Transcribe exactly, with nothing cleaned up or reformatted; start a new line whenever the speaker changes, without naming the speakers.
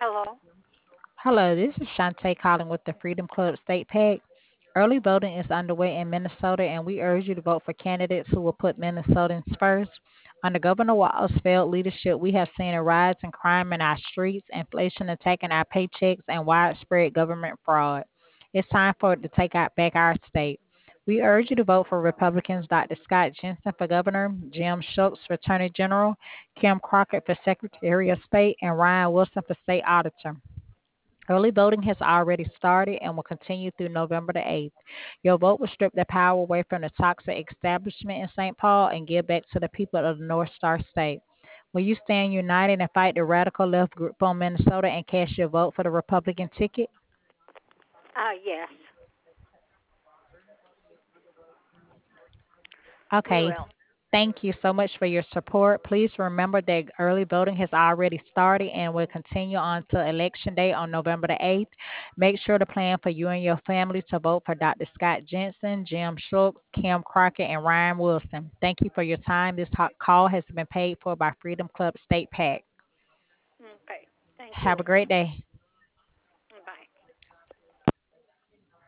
Hello.
Hello, this is Shantae calling with the Freedom Club State PAC. Early voting is underway in Minnesota, and we urge you to vote for candidates who will put Minnesotans first. Under Governor Walz's failed leadership, we have seen a rise in crime in our streets, inflation attacking our paychecks, and widespread government fraud. It's time for it to take out back our state. We urge you to vote for Republicans Doctor Scott Jensen for governor, Jim Schultz for attorney general, Kim Crockett for secretary of state, and Ryan Wilson for state auditor. Early voting has already started and will continue through November the eighth. Your vote will strip the power away from the toxic establishment in Saint Paul and give back to the people of the North Star State. Will you stand united and fight the radical left group on Minnesota and cast your vote for the Republican ticket?
Uh, yes, we
Okay.
will.
Thank you so much for your support. Please remember that early voting has already started and will continue on to Election Day on November the eighth. Make sure to plan for you and your family to vote for Doctor Scott Jensen, Jim Schultz, Kim Crockett, and Ryan Wilson. Thank you for your time. This hot call has been paid for by Freedom Club State PAC.
Okay. Thank
Have
you.
a great day.